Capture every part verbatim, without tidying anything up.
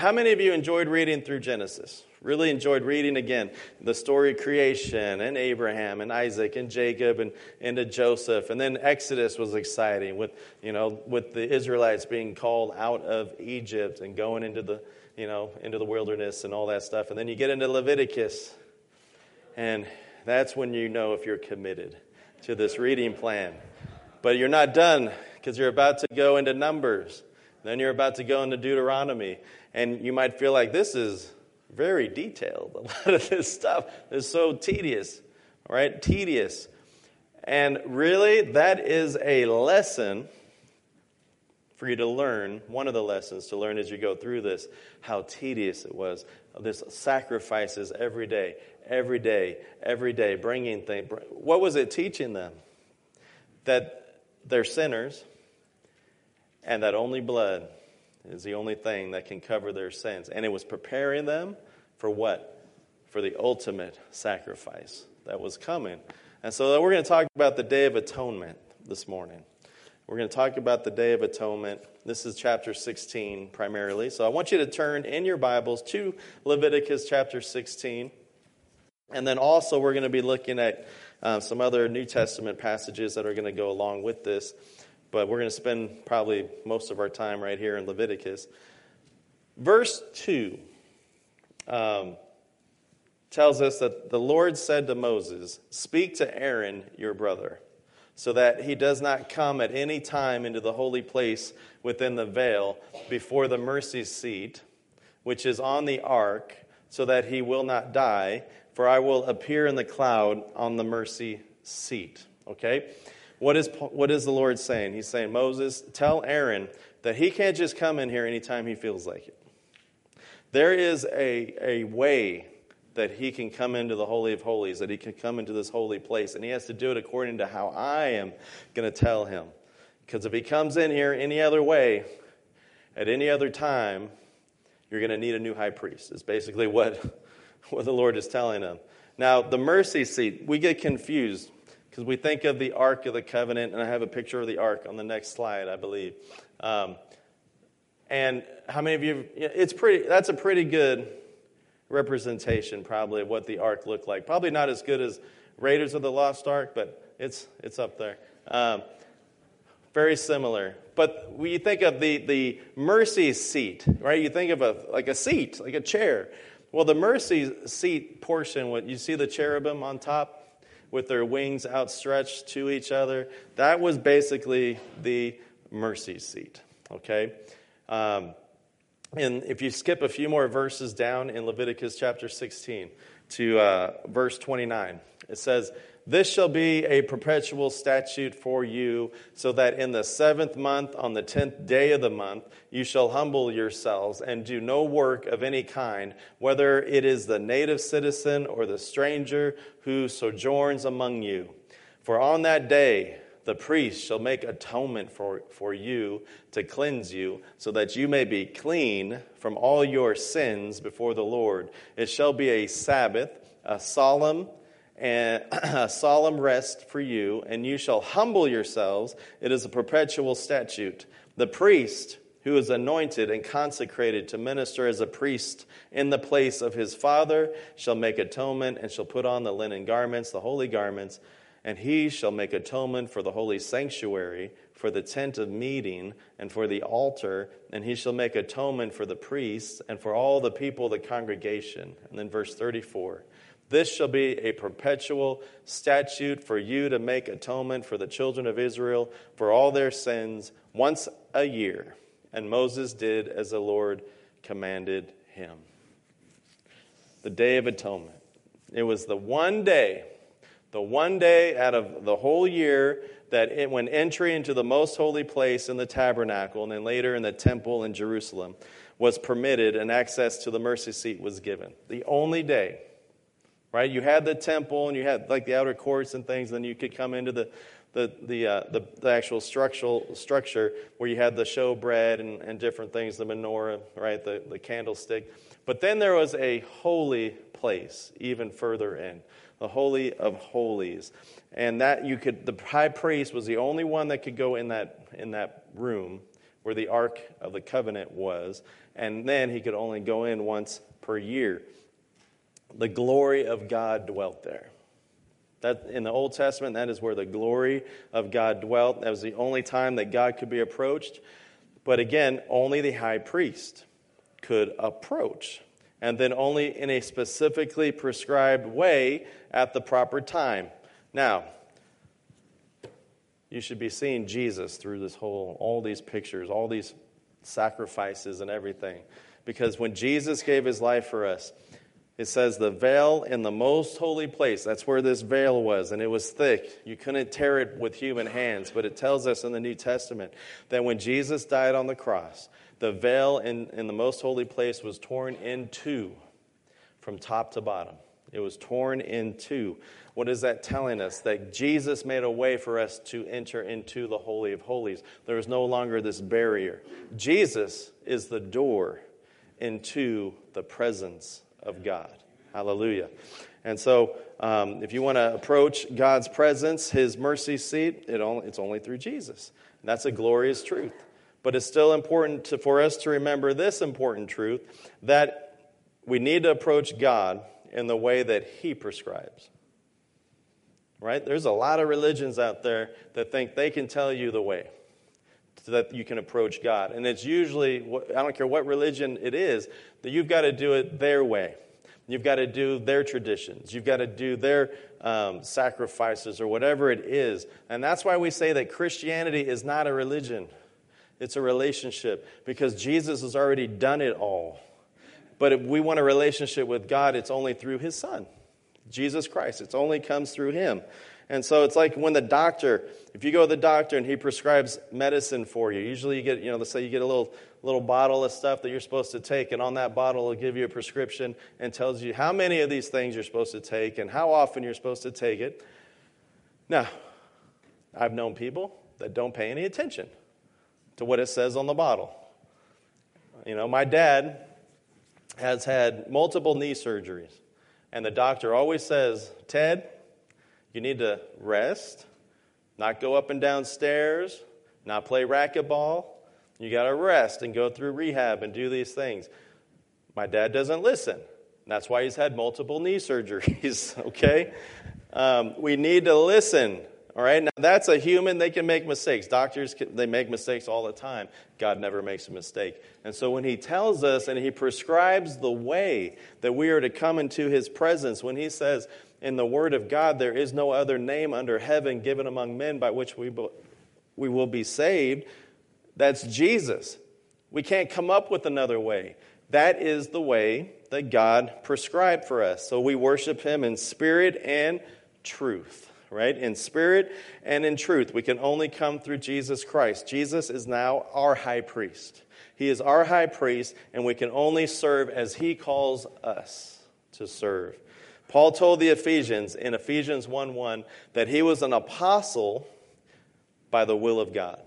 How many of you enjoyed reading through Genesis? Really enjoyed reading again the story of creation and Abraham and Isaac and Jacob and into Joseph. And then Exodus was exciting with, you know, with the Israelites being called out of Egypt and going into the, you know, into the wilderness and all that stuff. And then you get into Leviticus, and that's when you know if you're committed to this reading plan. But you're not done, because you're about to go into Numbers. Then you're about to go into Deuteronomy. And you might feel like this is very detailed. A lot of this stuff is so tedious, all right? Tedious. And really, that is a lesson for you to learn, one of the lessons to learn as you go through this, how tedious it was. This sacrifices every day, every day, every day, bringing things. What was it teaching them? That they're sinners, and that only blood is the only thing that can cover their sins. And it was preparing them for what? For the ultimate sacrifice that was coming. And so we're going to talk about the Day of Atonement this morning. We're going to talk about the Day of Atonement. This is chapter sixteen primarily. So I want you to turn in your Bibles to Leviticus chapter sixteen. And then also we're going to be looking at uh, some other New Testament passages that are going to go along with this. But we're going to spend probably most of our time right here in Leviticus. Verse two um, tells us that the Lord said to Moses, "Speak to Aaron, your brother, so that he does not come at any time into the holy place within the veil before the mercy seat, which is on the ark, so that he will not die, for I will appear in the cloud on the mercy seat." Okay? What is what is the Lord saying? He's saying, Moses, tell Aaron that he can't just come in here anytime he feels like it. There is a, a way that he can come into the Holy of Holies, that he can come into this holy place, and he has to do it according to how I am going to tell him. Because if he comes in here any other way, at any other time, you're going to need a new high priest. Is basically what, what the Lord is telling him. Now, the mercy seat, we get confused. Because we think of the Ark of the Covenant, and I have a picture of the Ark on the next slide, I believe. Um, and how many of you, it's pretty, that's a pretty good representation probably of what the Ark looked like. Probably not as good as Raiders of the Lost Ark, but it's it's up there. Um, very similar. But when you think of the, the mercy seat, right? You think of a like a seat, like a chair. Well, the mercy seat portion, what you see the cherubim on top, with their wings outstretched to each other. That was basically the mercy seat, okay? Um, and if you skip a few more verses down in Leviticus chapter sixteen to uh, verse twenty-nine, it says, "This shall be a perpetual statute for you, so that in the seventh month, on the tenth day of the month, you shall humble yourselves and do no work of any kind, whether it is the native citizen or the stranger who sojourns among you. For on that day the priest shall make atonement for, for you to cleanse you, so that you may be clean from all your sins before the Lord. It shall be a Sabbath, a solemn and a solemn rest for you, and you shall humble yourselves. It is a perpetual statute. The priest who is anointed and consecrated to minister as a priest in the place of his father shall make atonement and shall put on the linen garments, the holy garments, and he shall make atonement for the holy sanctuary, for the tent of meeting, and for the altar, and he shall make atonement for the priests and for all the people of the congregation." And then verse thirty-four. "This shall be a perpetual statute for you to make atonement for the children of Israel for all their sins once a year." And Moses did as the Lord commanded him. The Day of Atonement. It was the one day, the one day out of the whole year that it, when entry into the most holy place in the tabernacle and then later in the temple in Jerusalem was permitted and access to the mercy seat was given. The only day. Right, you had the temple and you had like the outer courts and things. Then you could come into the the the uh, the, the actual structural structure where you had the showbread and, and different things, the menorah, right, the the candlestick. But then there was a holy place even further in, the Holy of Holies, and that you could. The high priest was the only one that could go in that in that room where the Ark of the Covenant was, and then he could only go in once per year. The glory of God dwelt there. That in the Old Testament, that is where the glory of God dwelt. That was the only time that God could be approached. But again, only the high priest could approach. And then only in a specifically prescribed way at the proper time. Now, you should be seeing Jesus through this whole, all these pictures, all these sacrifices and everything. Because when Jesus gave his life for us, it says the veil in the most holy place, that's where this veil was, and it was thick. You couldn't tear it with human hands, but it tells us in the New Testament that when Jesus died on the cross, the veil in, in the most holy place was torn in two from top to bottom. It was torn in two. What is that telling us? That Jesus made a way for us to enter into the Holy of Holies. There is no longer this barrier. Jesus is the door into the presence of God. Hallelujah. And so um, if you want to approach God's presence, his mercy seat, it only, it's only through Jesus. And that's a glorious truth. But it's still important to, for us to remember this important truth, that we need to approach God in the way that he prescribes. Right? There's a lot of religions out there that think they can tell you the way so that you can approach God. And it's usually, I don't care what religion it is, that you've got to do it their way. You've got to do their traditions. You've got to do their um, sacrifices or whatever it is. And that's why we say that Christianity is not a religion. It's a relationship because Jesus has already done it all. But if we want a relationship with God, it's only through his Son, Jesus Christ. It only comes through him. And so it's like when the doctor, if you go to the doctor and he prescribes medicine for you, usually you get, you know, let's say you get a little little bottle of stuff that you're supposed to take, and on that bottle will give you a prescription and tells you how many of these things you're supposed to take and how often you're supposed to take it. Now, I've known people that don't pay any attention to what it says on the bottle. You know, my dad has had multiple knee surgeries, and the doctor always says, Ted, you need to rest, not go up and down stairs, not play racquetball. You got to rest and go through rehab and do these things. My dad doesn't listen. That's why he's had multiple knee surgeries, okay? Um, we need to listen, all right? Now, that's a human. They can make mistakes. Doctors, can, they make mistakes all the time. God never makes a mistake. And so when he tells us and he prescribes the way that we are to come into his presence, when he says, in the word of God, there is no other name under heaven given among men by which we we will be saved, that's Jesus. We can't come up with another way. That is the way that God prescribed for us. So we worship him in spirit and truth, right? In spirit and in truth. We can only come through Jesus Christ. Jesus is now our high priest. He is our high priest, and we can only serve as he calls us to serve. Paul told the Ephesians in Ephesians one one that he was an apostle by the will of God.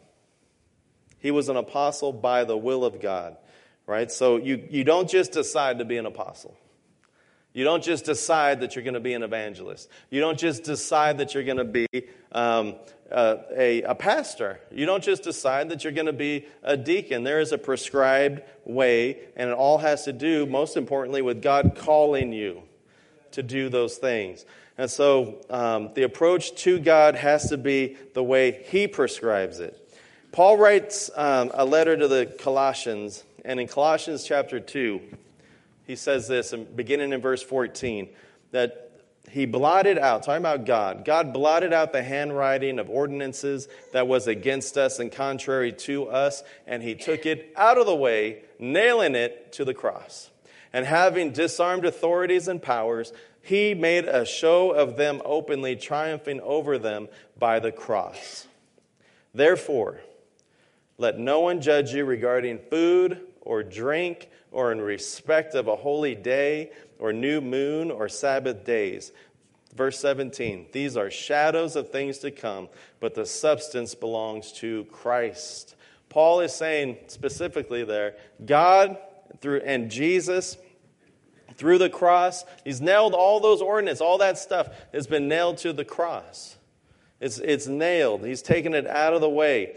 He was an apostle by the will of God, right? So you, you don't just decide to be an apostle. You don't just decide that you're going to be an evangelist. You don't just decide that you're going to be um, a, a, a pastor. You don't just decide that you're going to be a deacon. There is a prescribed way, and it all has to do, most importantly, with God calling you to do those things. And so um, the approach to God has to be the way he prescribes it. Paul writes um, a letter to the Colossians, and in Colossians chapter two, he says this, beginning in verse fourteen, that he blotted out, talking about God, God blotted out the handwriting of ordinances that was against us and contrary to us, and he took it out of the way, nailing it to the cross. And having disarmed authorities and powers, he made a show of them openly, triumphing over them by the cross. Therefore, let no one judge you regarding food or drink or in respect of a holy day or new moon or Sabbath days. Verse seventeen, these are shadows of things to come, but the substance belongs to Christ. Paul is saying specifically there, God through and Jesus through the cross, he's nailed all those ordinances, all that stuff has been nailed to the cross. It's, it's nailed. He's taken it out of the way.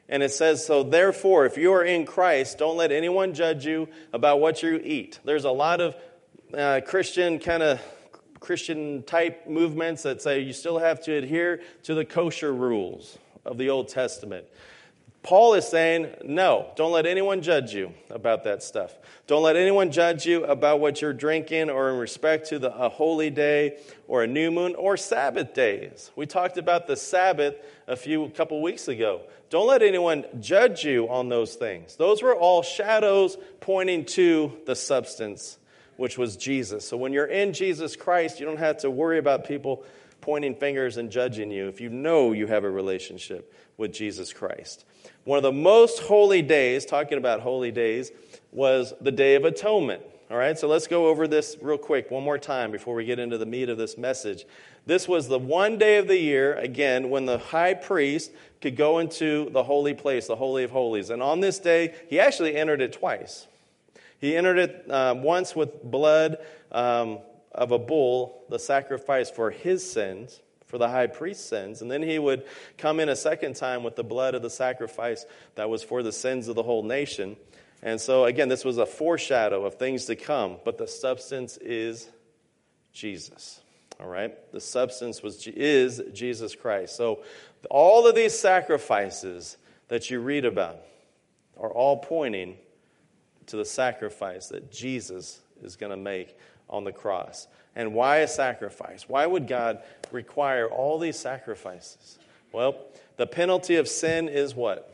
And it says, so therefore, if you are in Christ, don't let anyone judge you about what you eat. There's a lot of uh, Christian kind of Christian type movements that say you still have to adhere to the kosher rules of the Old Testament. Paul is saying, no, don't let anyone judge you about that stuff. Don't let anyone judge you about what you're drinking or in respect to the, a holy day or a new moon or Sabbath days. We talked about the Sabbath a few couple weeks ago. Don't let anyone judge you on those things. Those were all shadows pointing to the substance, which was Jesus. So when you're in Jesus Christ, you don't have to worry about people pointing fingers and judging you if you know you have a relationship with Jesus Christ. One of the most holy days, talking about holy days, was the Day of Atonement. All right, so let's go over this real quick one more time before we get into the meat of this message. This was the one day of the year, again, when the high priest could go into the holy place, the Holy of Holies. And on this day, he actually entered it twice. He entered it um, once with blood um, of a bull, the sacrifice for his sins, for the high priest's sins. And then he would come in a second time with the blood of the sacrifice that was for the sins of the whole nation. And so, again, this was a foreshadow of things to come. But the substance is Jesus. All right? The substance was is Jesus Christ. So all of these sacrifices that you read about are all pointing to the sacrifice that Jesus is going to make on the cross. And why a sacrifice? Why would God require all these sacrifices? Well, the penalty of sin is what?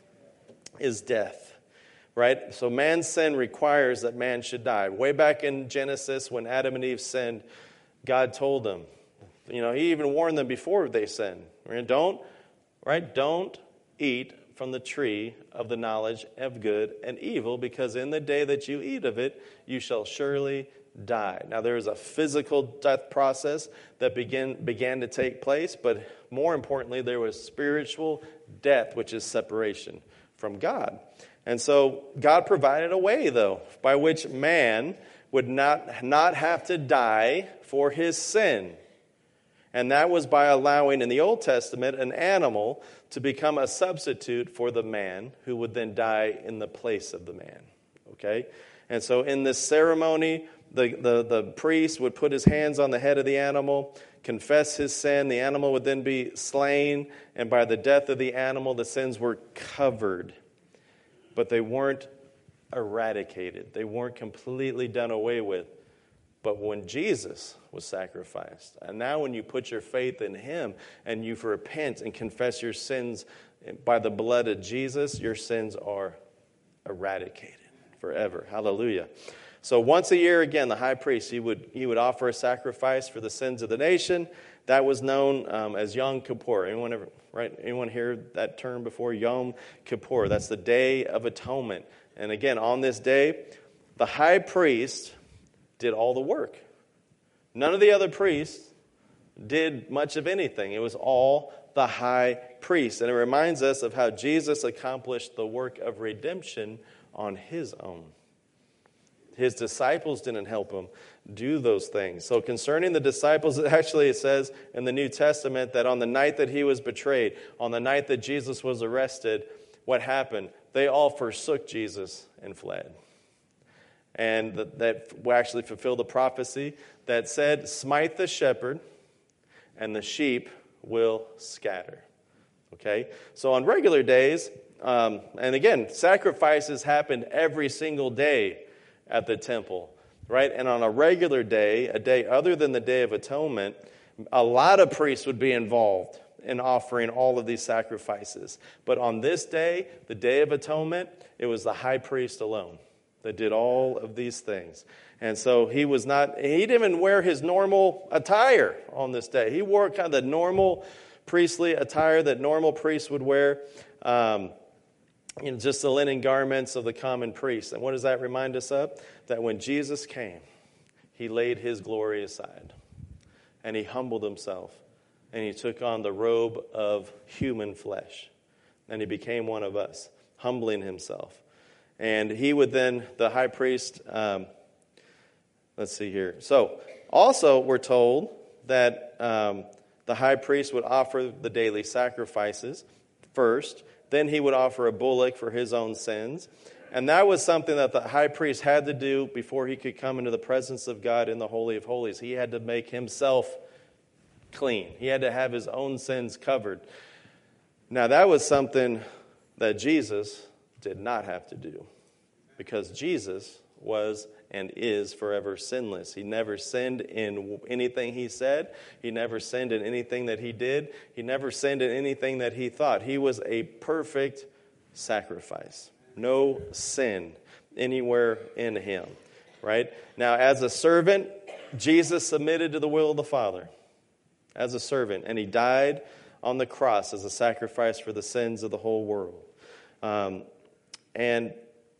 Is death, right? So man's sin requires that man should die. Way back in Genesis, when Adam and Eve sinned, God told them, you know, he even warned them before they sinned. Don't, right? Don't eat from the tree of the knowledge of good and evil, because in the day that you eat of it, you shall surely die. Now, there is a physical death process that begin, began to take place, but more importantly, there was spiritual death, which is separation from God. And so God provided a way, though, by which man would not, not have to die for his sin. And that was by allowing, in the Old Testament, an animal to become a substitute for the man who would then die in the place of the man. Okay? And so in this ceremony, the, the, the priest would put his hands on the head of the animal, confess his sin. The animal would then be slain, and by the death of the animal, the sins were covered. But they weren't eradicated. They weren't completely done away with. But when Jesus was sacrificed, and now when you put your faith in him and you repent and confess your sins by the blood of Jesus, your sins are eradicated forever. Hallelujah. So once a year, again, the high priest, he would he would offer a sacrifice for the sins of the nation. That was known um, as Yom Kippur. Anyone ever, right? Anyone hear that term before? Yom Kippur. That's the Day of Atonement. And again, on this day, the high priest did all the work. None of the other priests did much of anything. It was all the high priest. And it reminds us of how Jesus accomplished the work of redemption on his own. His disciples didn't help him do those things. So concerning the disciples, actually it says in the New Testament that on the night that he was betrayed, on the night that Jesus was arrested, what happened? They all forsook Jesus and fled. And that, that actually fulfilled the prophecy that said, smite the shepherd and the sheep will scatter. Okay? So on regular days, um, and again, sacrifices happened every single day at the temple, right? And on a regular day, a day other than the Day of Atonement, a lot of priests would be involved in offering all of these sacrifices. But on this day, the Day of Atonement, it was the high priest alone that did all of these things. And so he was not, he didn't even wear his normal attire on this day. He wore kind of the normal priestly attire that normal priests would wear. Um, You know, just the linen garments of the common priest. And what does that remind us of? That when Jesus came, he laid his glory aside. And he humbled himself. And he took on the robe of human flesh. And he became one of us, humbling himself. And he would then, the high priest, um, let's see here. So, also we're told that um, the high priest would offer the daily sacrifices first. Then he would offer a bullock for his own sins. And that was something that the high priest had to do before he could come into the presence of God in the Holy of Holies. He had to make himself clean. He had to have his own sins covered. Now, that was something that Jesus did not have to do, because Jesus was and is forever sinless. He never sinned in anything he said. He never sinned in anything that he did. He never sinned in anything that he thought. He was a perfect sacrifice. No sin anywhere in him, right? Now, as a servant, Jesus submitted to the will of the Father as a servant, and he died on the cross as a sacrifice for the sins of the whole world. Um, and,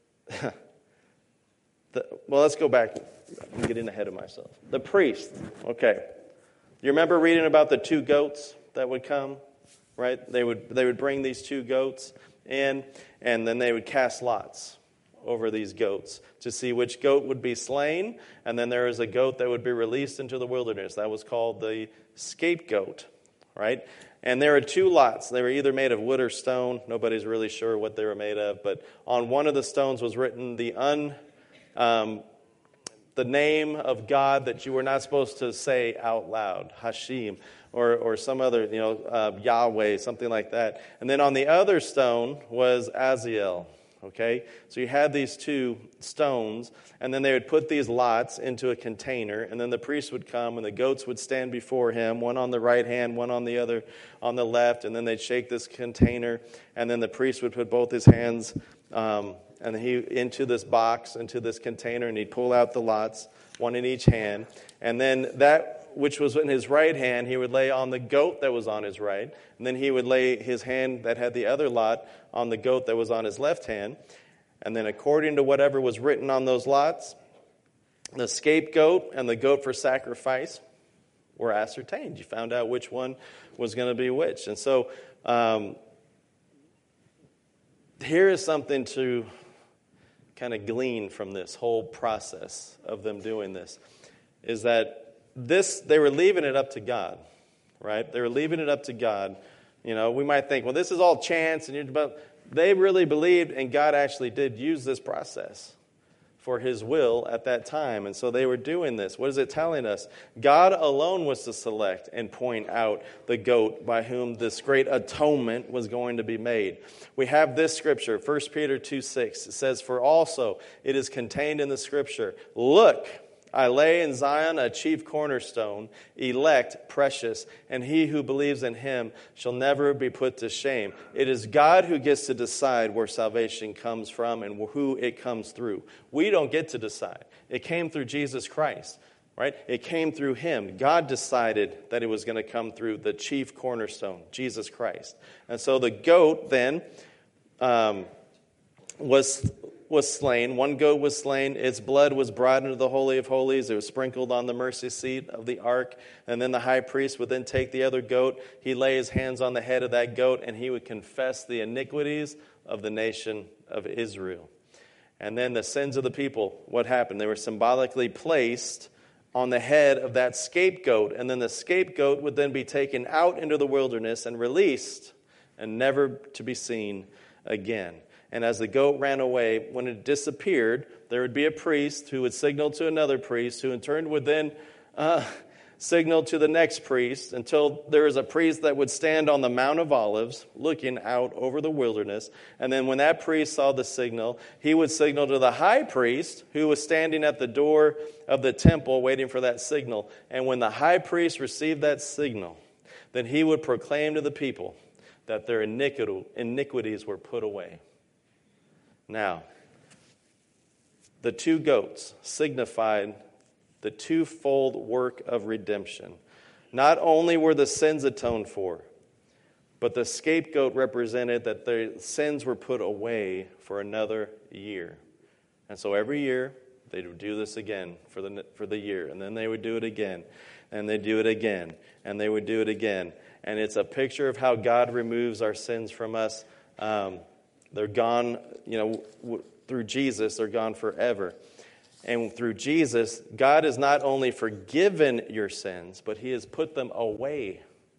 the, well, let's go back. I'm getting ahead of myself. The priest, okay. You remember reading about the two goats that would come, right? They would they would bring these two goats in, and then they would cast lots over these goats to see which goat would be slain, and then there was a goat that would be released into the wilderness. That was called the scapegoat, right? And there were two lots. They were either made of wood or stone. Nobody's really sure what they were made of, but on one of the stones was written the un, um, the name of God that you were not supposed to say out loud, Hashem, or or some other, you know, uh, Yahweh, something like that. And then on the other stone was Azazel. Okay, so you had these two stones, and then they would put these lots into a container, and then the priest would come, and the goats would stand before him, one on the right hand, one on the other, on the left, and then they'd shake this container, and then the priest would put both his hands um, and he into this box, into this container, and he'd pull out the lots, one in each hand, and then that which was in his right hand, he would lay on the goat that was on his right. And then he would lay his hand that had the other lot on the goat that was on his left hand. And then according to whatever was written on those lots, the scapegoat and the goat for sacrifice were ascertained. You found out which one was going to be which. And so um, here is something to kind of glean from this whole process of them doing this, is that This, they were leaving it up to God, right? They were leaving it up to God. You know, we might think, well, this is all chance, and you're, but they really believed, and God actually did use this process for his will at that time. And so they were doing this. What is it telling us? God alone was to select and point out the goat by whom this great atonement was going to be made. We have this scripture, First Peter two six. It says, "For also it is contained in the scripture, look, I lay in Zion a chief cornerstone, elect, precious, and he who believes in him shall never be put to shame." It is God who gets to decide where salvation comes from and who it comes through. We don't get to decide. It came through Jesus Christ, right? It came through him. God decided that it was going to come through the chief cornerstone, Jesus Christ. And so the goat then um, was... was slain. One goat was slain. Its blood was brought into the Holy of Holies. It was sprinkled on the mercy seat of the ark. And then the high priest would then take the other goat. He'd lay his hands on the head of that goat, and he would confess the iniquities of the nation of Israel. And then the sins of the people, what happened? They were symbolically placed on the head of that scapegoat. And then the scapegoat would then be taken out into the wilderness and released and never to be seen again. And as the goat ran away, when it disappeared, there would be a priest who would signal to another priest, who in turn would then uh, signal to the next priest, until there was a priest that would stand on the Mount of Olives looking out over the wilderness. And then when that priest saw the signal, he would signal to the high priest, who was standing at the door of the temple waiting for that signal. And when the high priest received that signal, then he would proclaim to the people that their iniquities were put away. Now, the two goats signified the twofold work of redemption. Not only were the sins atoned for, but the scapegoat represented that the sins were put away for another year. And so every year, they would do this again for the for the year. And then they would do it again. And they'd do it again. And they would do it again. And it's a picture of how God removes our sins from us. Um, they're gone, you know, w- through Jesus, they're gone forever. And through Jesus, God has not only forgiven your sins, but he has put them away.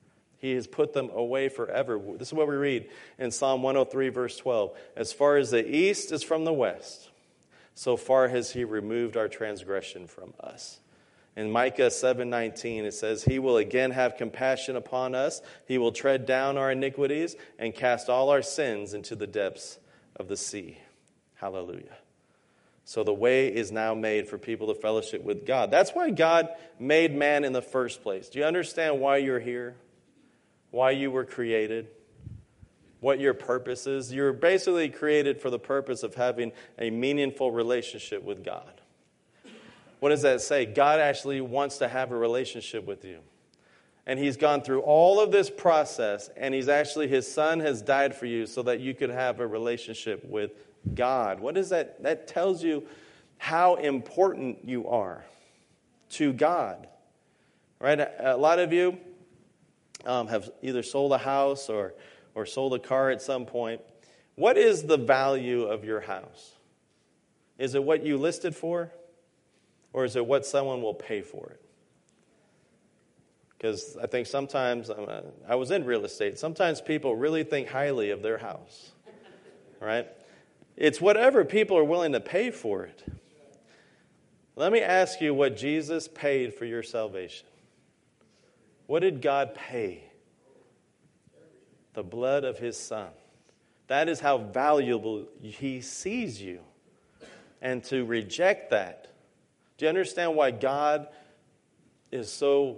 He has put them away forever. This is what we read in Psalm one oh three, verse twelve. As far as the east is from the west, so far has he removed our transgression from us. In Micah seven nineteen, it says, he will again have compassion upon us. He will tread down our iniquities and cast all our sins into the depths of the sea. Hallelujah. So the way is now made for people to fellowship with God. That's why God made man in the first place. Do you understand why you're here? Why you were created? What your purpose is? You're basically created for the purpose of having a meaningful relationship with God. What does that say? God actually wants to have a relationship with you. And he's gone through all of this process, and he's actually, his son has died for you so that you could have a relationship with God. What is that? That tells you how important you are to God. Right? A lot of you um, have either sold a house or, or sold a car at some point. What is the value of your house? Is it what you listed for? Or is it what someone will pay for it? Because I think sometimes, uh, I was in real estate, sometimes people really think highly of their house, right? It's whatever people are willing to pay for it. Let me ask you what Jesus paid for your salvation. What did God pay? The blood of his son. That is how valuable he sees you. And to reject that, do you understand why God is so...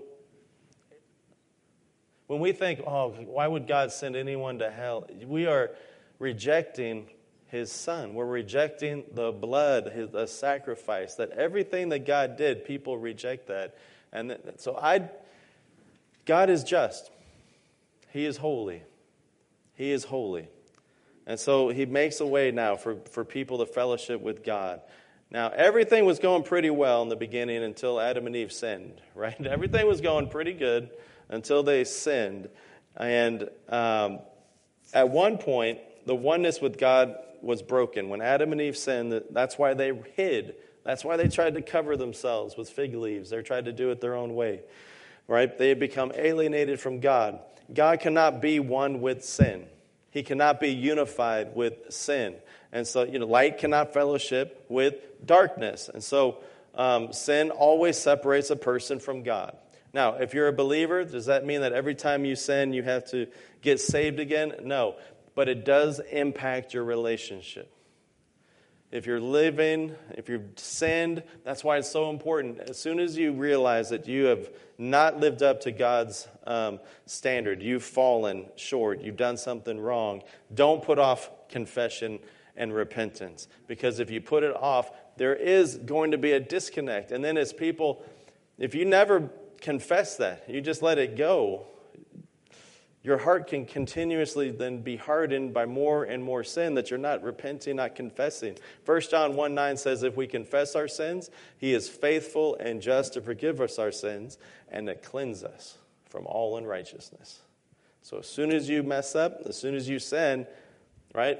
When we think, oh, why would God send anyone to hell? We are rejecting his son. We're rejecting the blood, his, the sacrifice, that everything that God did, people reject that. And that, so I, God is just. He is holy. He is holy. And so he makes a way now for, for people to fellowship with God. Now, everything was going pretty well in the beginning until Adam and Eve sinned, right? Everything was going pretty good until they sinned. And um, at one point, the oneness with God was broken. When Adam and Eve sinned, that's why they hid. That's why they tried to cover themselves with fig leaves. They tried to do it their own way, right? They had become alienated from God. God cannot be one with sin. He cannot be unified with sin. And so, you know, light cannot fellowship with darkness. And so um, sin always separates a person from God. Now, if you're a believer, does that mean that every time you sin, you have to get saved again? No, but it does impact your relationship. If you're living, if you've sinned, that's why it's so important. As soon as you realize that you have not lived up to God's um, standard, you've fallen short, you've done something wrong, don't put off confession and repentance. Because if you put it off, there is going to be a disconnect. And then as people, if you never confess that, you just let it go, your heart can continuously then be hardened by more and more sin that you're not repenting, not confessing. First John one nine says, if we confess our sins, he is faithful and just to forgive us our sins and to cleanse us from all unrighteousness. So as soon as you mess up, as soon as you sin, right,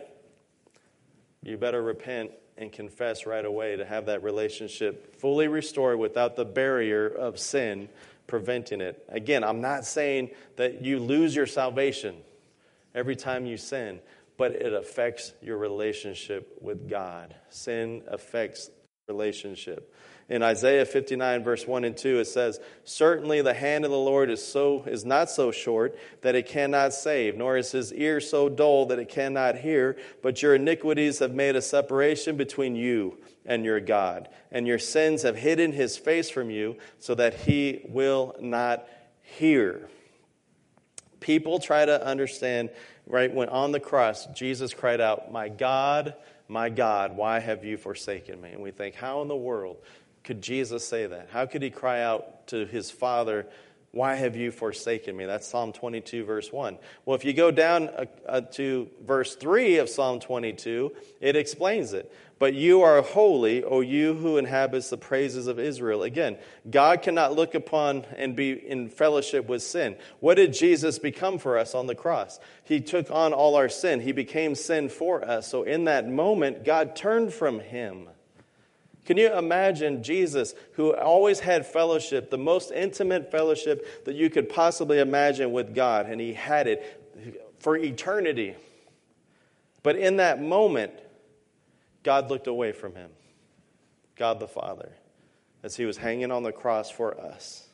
you better repent and confess right away to have that relationship fully restored without the barrier of sin preventing it. Again, I'm not saying that you lose your salvation every time you sin, but it affects your relationship with God. Sin affects relationship. In Isaiah fifty-nine, verse one and two, it says, certainly the hand of the Lord is so is not so short that it cannot save, nor is his ear so dull that it cannot hear, but your iniquities have made a separation between you and your God, and your sins have hidden his face from you so that he will not hear. People try to understand, right, when on the cross, Jesus cried out, my God, my God, why have you forsaken me? And we think, how in the world could Jesus say that? How could he cry out to his Father, why have you forsaken me? That's Psalm twenty-two, verse one. Well, if you go down uh, uh, to verse three of Psalm twenty-two, it explains it. But you are holy, O you who inhabits the praises of Israel. Again, God cannot look upon and be in fellowship with sin. What did Jesus become for us on the cross? He took on all our sin. He became sin for us. So in that moment, God turned from him. Can you imagine Jesus, who always had fellowship, the most intimate fellowship that you could possibly imagine with God, and he had it for eternity. But in that moment, God looked away from him, God the Father, as he was hanging on the cross for us.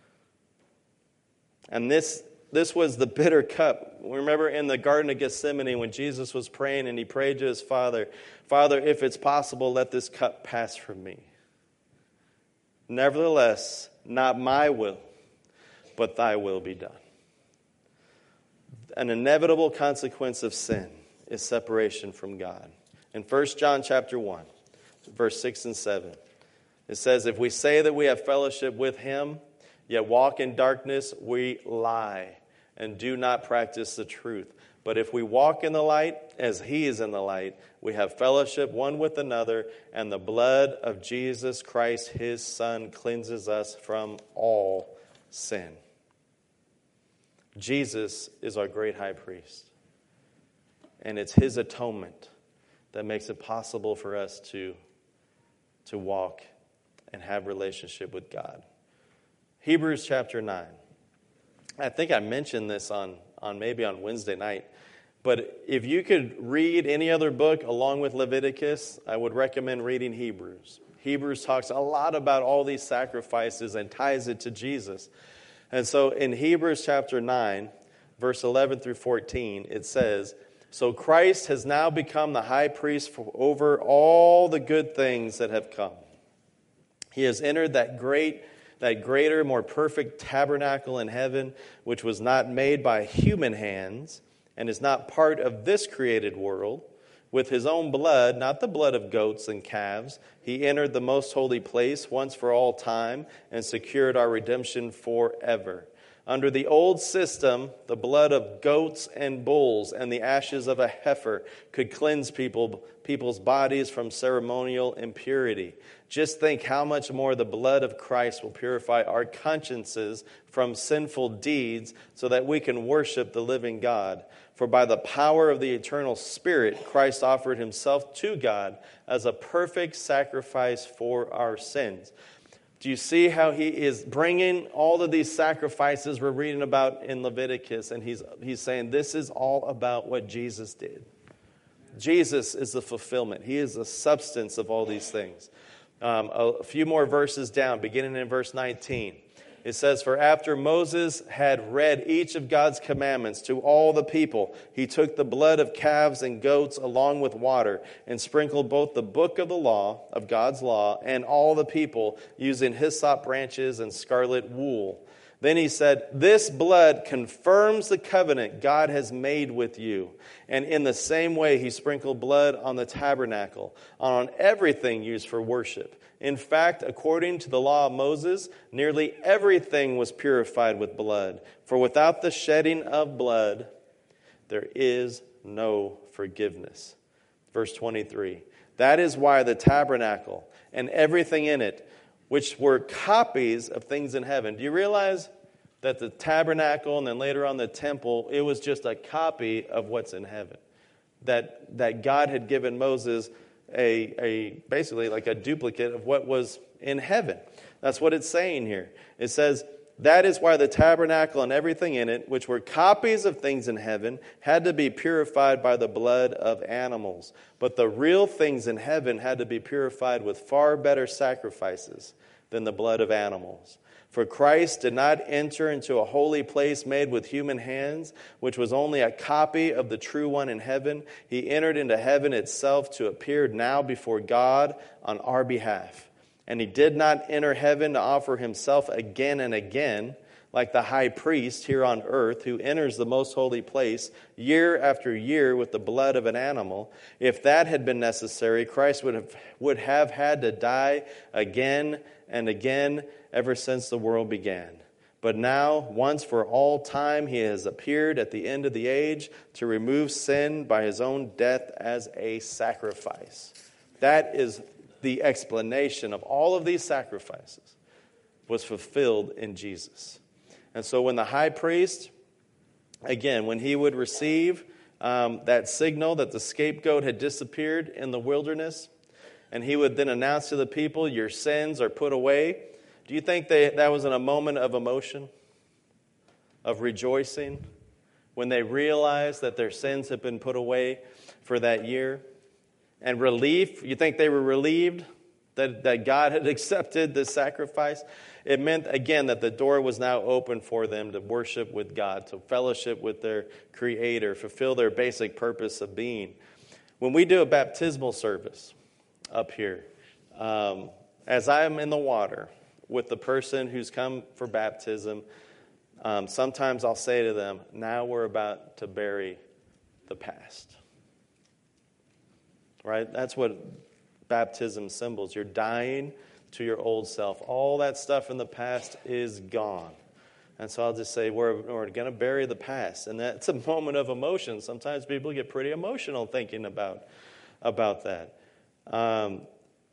And this, this was the bitter cup. Remember in the Garden of Gethsemane when Jesus was praying and he prayed to his Father, Father, if it's possible, let this cup pass from me. Nevertheless, not my will, but thy will be done. An inevitable consequence of sin is separation from God. In First John chapter one, verse six and seven, it says, if we say that we have fellowship with him, yet walk in darkness, we lie and do not practice the truth. But if we walk in the light, as he is in the light, we have fellowship one with another, and the blood of Jesus Christ, his Son, cleanses us from all sin. Jesus is our great high priest. And it's his atonement that makes it possible for us to, to walk and have relationship with God. Hebrews chapter nine. I think I mentioned this on, on maybe on Wednesday night. But if you could read any other book along with Leviticus, I would recommend reading Hebrews. Hebrews talks a lot about all these sacrifices and ties it to Jesus. And so in Hebrews chapter nine, verse eleven through fourteen, it says, so Christ has now become the high priest for over all the good things that have come. He has entered that great, that greater, more perfect tabernacle in heaven, which was not made by human hands, and is not part of this created world. With his own blood, not the blood of goats and calves, he entered the most holy place once for all time and secured our redemption forever. Under the old system, the blood of goats and bulls and the ashes of a heifer could cleanse people, people's bodies from ceremonial impurity. Just think how much more the blood of Christ will purify our consciences from sinful deeds so that we can worship the living God. For by the power of the eternal Spirit, Christ offered himself to God as a perfect sacrifice for our sins. Do you see how he is bringing all of these sacrifices we're reading about in Leviticus, and he's, he's saying this is all about what Jesus did. Jesus is the fulfillment. He is the substance of all these things. Um, a, a few more verses down, beginning in verse nineteen. It says, for after Moses had read each of God's commandments to all the people, he took the blood of calves and goats along with water and sprinkled both the book of the law, of God's law, and all the people using hyssop branches and scarlet wool. Then he said, this blood confirms the covenant God has made with you. And in the same way, he sprinkled blood on the tabernacle, on everything used for worship. In fact, according to the law of Moses, nearly everything was purified with blood. For without the shedding of blood, there is no forgiveness. Verse twenty-three, that is why the tabernacle and everything in it, which were copies of things in heaven. Do you realize that the tabernacle and then later on the temple, it was just a copy of what's in heaven? That, that God had given Moses A, a basically like a duplicate of what was in heaven. That's what it's saying here. It says, that is why the tabernacle and everything in it, which were copies of things in heaven, had to be purified by the blood of animals. But the real things in heaven had to be purified with far better sacrifices than the blood of animals. For Christ did not enter into a holy place made with human hands, which was only a copy of the true one in heaven. He entered into heaven itself to appear now before God on our behalf. And he did not enter heaven to offer himself again and again, like the high priest here on earth, who enters the most holy place year after year with the blood of an animal. If that had been necessary, Christ would have, would have had to die again and again ever since the world began. But now, once for all time, he has appeared at the end of the age to remove sin by his own death as a sacrifice. That is the explanation of all of these sacrifices, was fulfilled in Jesus. And so when the high priest, again, when he would receive um, that signal that the scapegoat had disappeared in the wilderness, and he would then announce to the people, your sins are put away. Do you think they, that was in a moment of emotion, of rejoicing, when they realized that their sins had been put away for that year? And relief, you think they were relieved that, that God had accepted the sacrifice? It meant, again, that the door was now open for them to worship with God, to fellowship with their Creator, fulfill their basic purpose of being. When we do a baptismal service up here, um, as I'm in the water with the person who's come for baptism, um, sometimes I'll say to them, now we're about to bury the past. Right? That's what baptism symbols. You're dying to your old self. All that stuff in the past is gone. And so I'll just say, we're, we're going to bury the past. And that's a moment of emotion. Sometimes people get pretty emotional thinking about, about that. Um,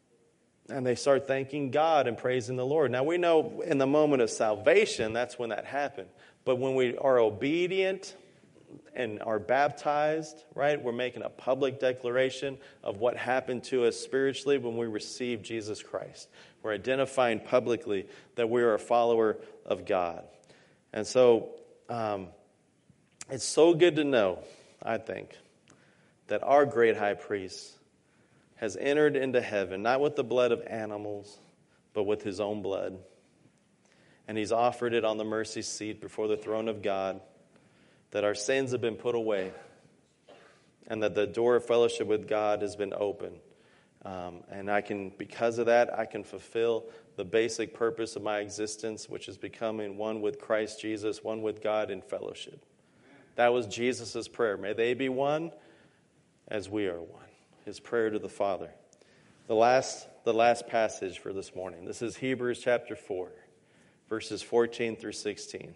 and they start thanking God and praising the Lord. Now, we know in the moment of salvation, that's when that happened. But when we are obedient and are baptized, right, we're making a public declaration of what happened to us spiritually when we received Jesus Christ. We're identifying publicly that we are a follower of God. And so um, it's so good to know, I think, that our great high priest has entered into heaven, not with the blood of animals, but with his own blood. And he's offered it on the mercy seat before the throne of God, that our sins have been put away, and that the door of fellowship with God has been opened. Um, and I can, because of that, I can fulfill the basic purpose of my existence, which is becoming one with Christ Jesus, one with God in fellowship. That was Jesus' prayer. May they be one as we are one. His prayer to the Father. The last, the last passage for this morning. This is Hebrews chapter four, verses fourteen through sixteen.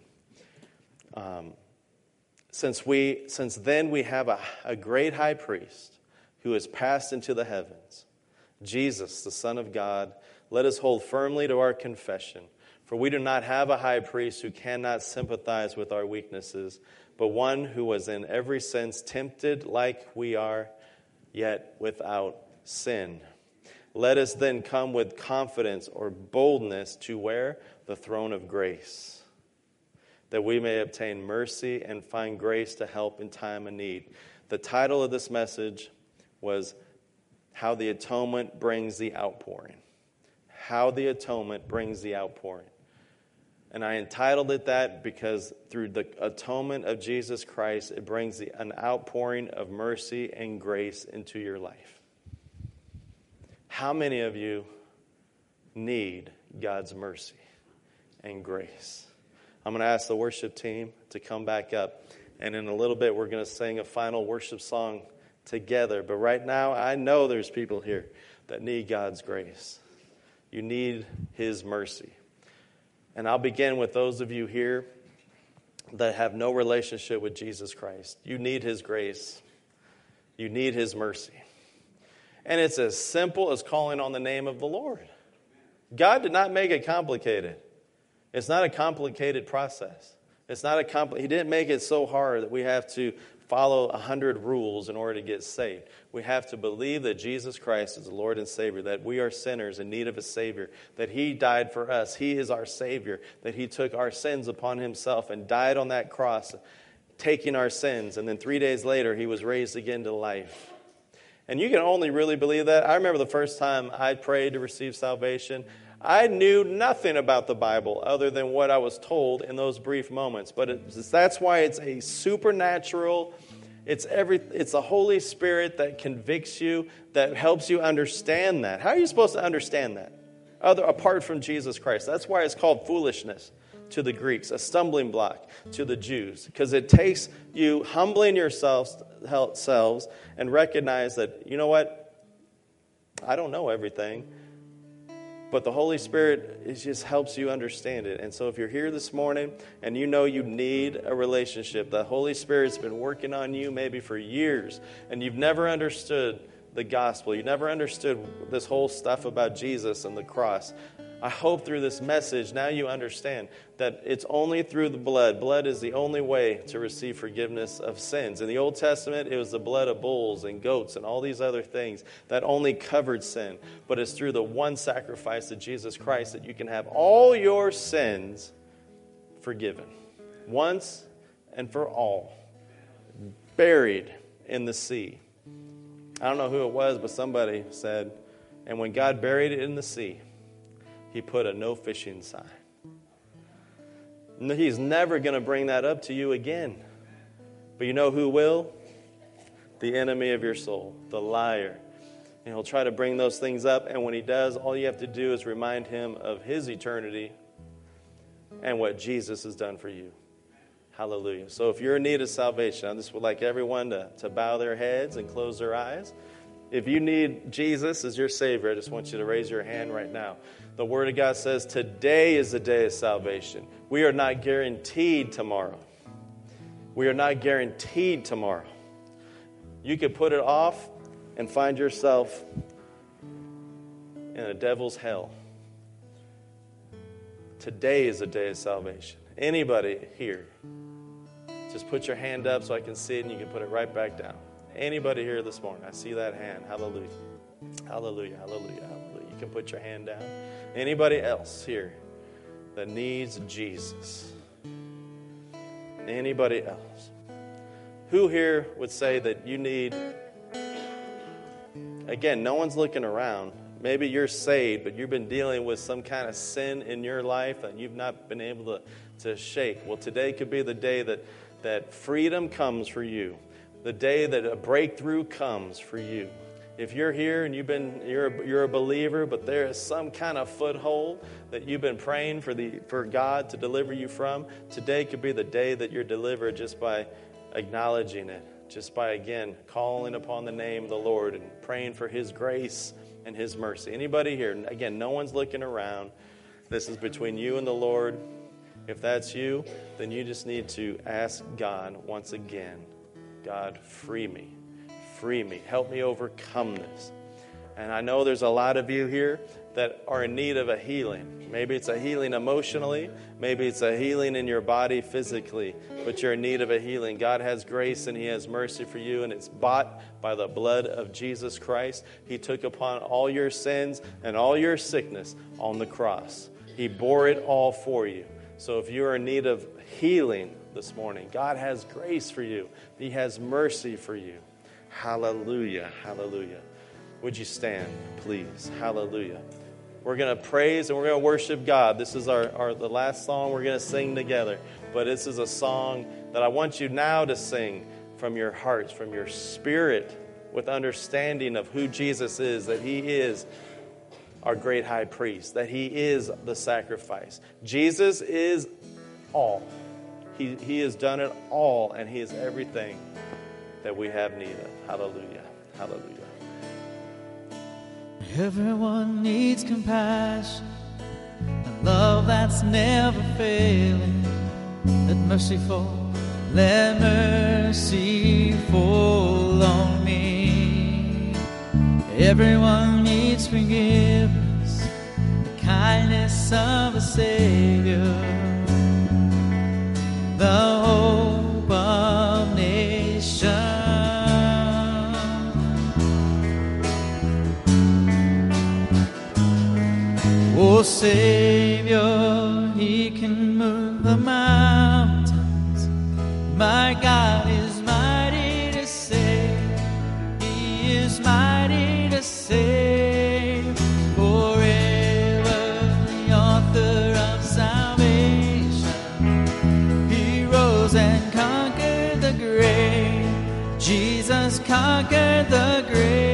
Um, since we, since then we have a, a great high priest who has passed into the heavens, Jesus, the Son of God, let us hold firmly to our confession. For we do not have a high priest who cannot sympathize with our weaknesses, but one who was in every sense tempted like we are, yet without sin. Let us then come with confidence or boldness to where? The throne of grace, that we may obtain mercy and find grace to help in time of need. The title of this message was How the Atonement Brings the Outpouring. How the Atonement Brings the Outpouring. And I entitled it that because through the atonement of Jesus Christ, it brings the, an outpouring of mercy and grace into your life. How many of you need God's mercy and grace? I'm going to ask the worship team to come back up. And in a little bit, we're going to sing a final worship song together. But right now, I know there's people here that need God's grace. You need his mercy. And I'll begin with those of you here that have no relationship with Jesus Christ. You need his grace. You need his mercy. And it's as simple as calling on the name of the Lord. God did not make it complicated. It's not a complicated process. It's not a compli- He didn't make it so hard that we have to follow a hundred rules in order to get saved. We have to believe that Jesus Christ is the Lord and Savior, that we are sinners in need of a Savior, that he died for us. He is our Savior, that he took our sins upon himself and died on that cross, taking our sins. And then three days later, he was raised again to life. And you can only really believe that. I remember the first time I prayed to receive salvation. I knew nothing about the Bible other than what I was told in those brief moments. But it's, that's why it's a supernatural, it's every, it's the Holy Spirit that convicts you, that helps you understand that. How are you supposed to understand that? Other, apart from Jesus Christ. That's why it's called foolishness to the Greeks, a stumbling block to the Jews. Because it takes you humbling yourselves selves and recognize that, you know what? I don't know everything. But the Holy Spirit, it just helps you understand it. And so if you're here this morning and you know you need a relationship, the Holy Spirit's been working on you maybe for years, and you've never understood the gospel, you never understood this whole stuff about Jesus and the cross, I hope through this message now you understand that it's only through the blood. Blood is the only way to receive forgiveness of sins. In the Old Testament, it was the blood of bulls and goats and all these other things that only covered sin. But it's through the one sacrifice of Jesus Christ that you can have all your sins forgiven. Once and for all. Buried in the sea. I don't know who it was, but somebody said, and when God buried it in the sea, He put a no fishing sign. He's never going to bring that up to you again. But you know who will? The enemy of your soul, the liar. And he'll try to bring those things up, and when he does, all you have to do is remind him of his eternity and what Jesus has done for you. Hallelujah. So if you're in need of salvation, I just would like everyone to, to bow their heads and close their eyes. If you need Jesus as your Savior, I just want you to raise your hand right now. The Word of God says today is the day of salvation. We are not guaranteed tomorrow. We are not guaranteed tomorrow. You could put it off and find yourself in a devil's hell. Today is the day of salvation. Anybody here, just put your hand up so I can see it and you can put it right back down. Anybody here this morning, I see that hand. Hallelujah. Hallelujah, hallelujah, hallelujah. You can put your hand down. Anybody else here that needs Jesus? Anybody else? Who here would say that you need, again, no one's looking around. Maybe you're saved, but you've been dealing with some kind of sin in your life and you've not been able to, to shake. Well, today could be the day that, that freedom comes for you. The day that a breakthrough comes for you. If you're here and you've been you're a, you're a believer, but there is some kind of foothold that you've been praying for the for God to deliver you from, today could be the day that you're delivered just by acknowledging it, just by again calling upon the name of the Lord and praying for His grace and His mercy. Anybody here? Again, no one's looking around. This is between you and the Lord. If that's you, then you just need to ask God once again. God, free me. Free me. Help me overcome this. And I know there's a lot of you here that are in need of a healing. Maybe it's a healing emotionally. Maybe it's a healing in your body physically. But you're in need of a healing. God has grace and He has mercy for you. And it's bought by the blood of Jesus Christ. He took upon all your sins and all your sickness on the cross. He bore it all for you. So if you are in need of healing this morning, God has grace for you. He has mercy for you. Hallelujah. Hallelujah. Would you stand, please? Hallelujah. We're going to praise and we're going to worship God. This is our, our the last song we're going to sing together. But this is a song that I want you now to sing from your hearts, from your spirit, with understanding of who Jesus is, that He is our great high priest, that He is the sacrifice. Jesus is all. He, he has done it all, and He is everything that we have need of. Hallelujah. Hallelujah. Everyone needs compassion, a love that's never failing. Let mercy fall, let mercy fall on me. Everyone needs forgiveness, the kindness of a Savior, the hope of nations. Oh, Savior, He can move the mountains. My God is mighty to save. He is mighty to save. Forever the author of salvation. He rose and conquered the grave. Jesus conquered the grave.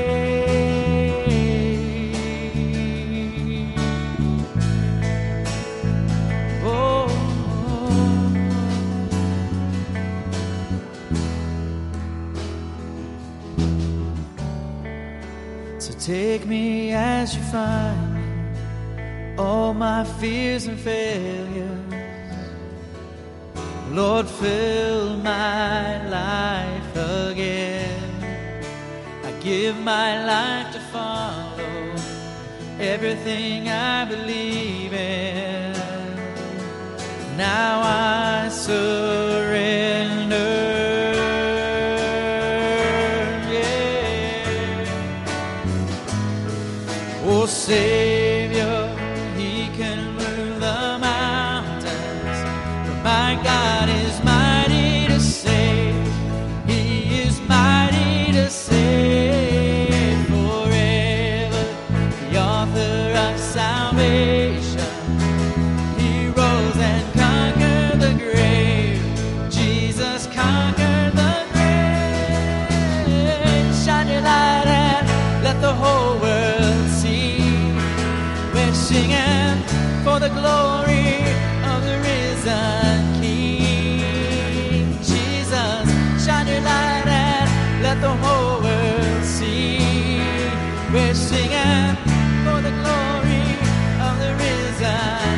Take me as you find me, all my fears and failures. Lord, fill my life again. I give my life to follow everything I believe in. Now I surrender. Yeah. Oh, Savior, He can move the mountains. For my God is mighty to save. He is mighty to save forever. The author of salvation. He rose and conquered the grave. Jesus conquered the grave. Shine your light and let the whole world see. We're singing for the glory of the risen King. Jesus, shine your light and let the whole world see. We're singing for the glory of the risen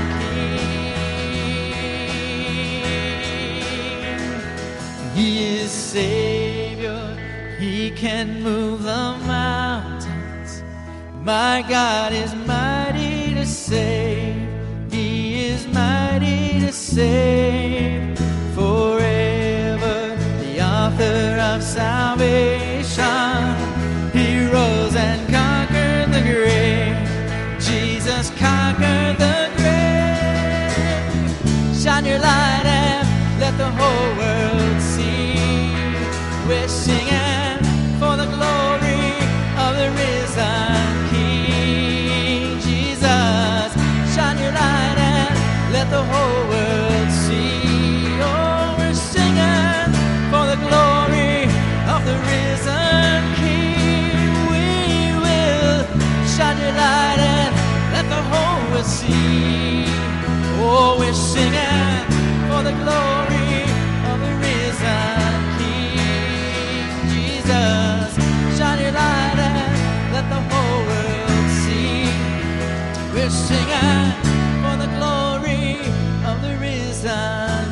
King. He is Savior, He can move the mountains. My God is mighty to save. He is mighty to save forever. The author of salvation. He rose and conquered the grave. Jesus conquered the grave. Shine your light and let the whole world see. We're singing for the glory of the risen King. Jesus, shine your light and let the whole world see. Oh, we're singing for the glory of the risen King. We will shine your light and let the whole world see. Oh, we're singing for the glory of the risen King. Jesus, shine your light and let the whole world see. We're singing for the glory of the risen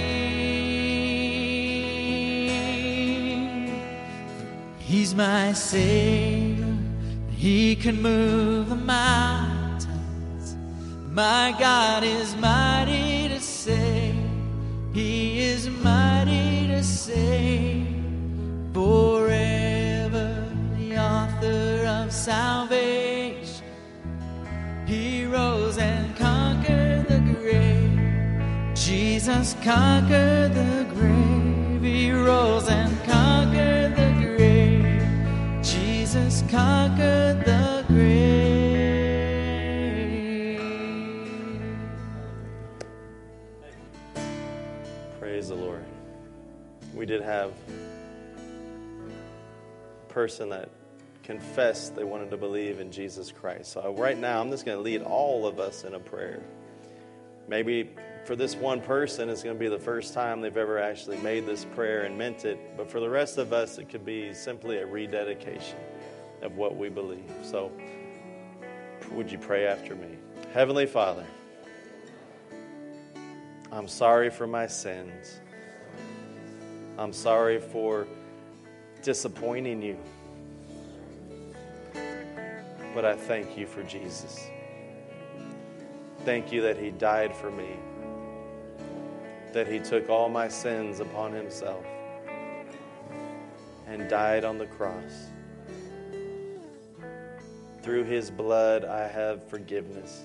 King. He's my Savior, He can move the mountains. My God is mighty to save. He is mighty to save forever. The author of salvation. He rose and conquered the grave. Jesus conquered the grave. He rose and conquered the grave. Jesus conquered the grave. Praise the Lord. We did have a person that confessed they wanted to believe in Jesus Christ. So right now, I'm just going to lead all of us in a prayer. Maybe for this one person, it's going to be the first time they've ever actually made this prayer and meant it. But for the rest of us, it could be simply a rededication of what we believe. So would you pray after me? Heavenly Father, I'm sorry for my sins. I'm sorry for disappointing you. But I thank you for Jesus. Thank you that He died for me. That He took all my sins upon Himself and died on the cross. Through His blood, I have forgiveness.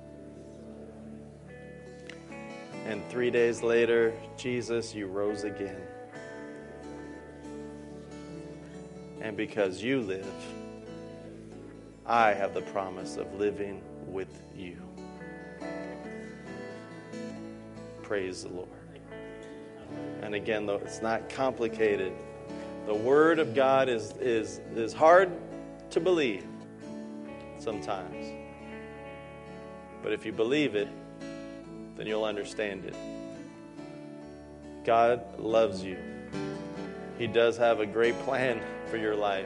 And three days later, Jesus, you rose again. And because you live, I have the promise of living with you. Praise the Lord. And again, though it's not complicated, the Word of God is, is, is hard to believe sometimes. But if you believe it, then you'll understand it. God loves you. He does have a great plan for your life.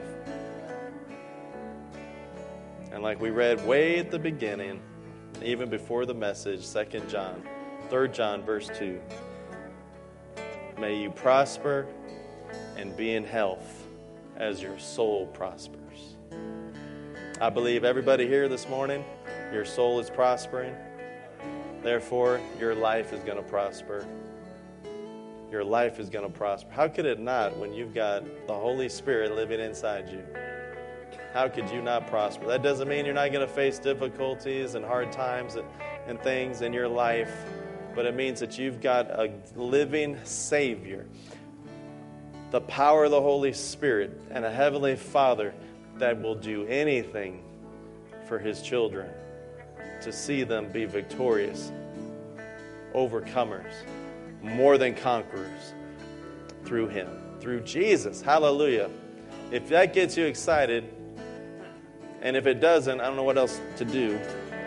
And like we read way at the beginning, even before the message, Second John, Third John, verse two. May you prosper and be in health as your soul prospers. I believe everybody here this morning, your soul is prospering. Therefore, your life is going to prosper. Your life is going to prosper. How could it not when you've got the Holy Spirit living inside you? How could you not prosper? That doesn't mean you're not going to face difficulties and hard times and, and things in your life, but it means that you've got a living Savior, the power of the Holy Spirit, and a Heavenly Father that will do anything for His children to see them be victorious, overcomers, more than conquerors through Him, through Jesus. Hallelujah. If that gets you excited, and if it doesn't, I don't know what else to do.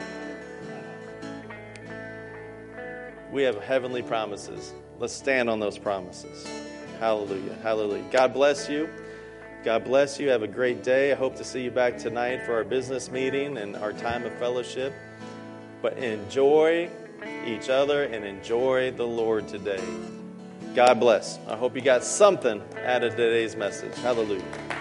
We have heavenly promises. Let's stand on those promises. Hallelujah. Hallelujah. God bless you. God bless you. Have a great day. I hope to see you back tonight for our business meeting and our time of fellowship. But enjoy each other and enjoy the Lord today. God bless. I hope you got something out of today's message. Hallelujah.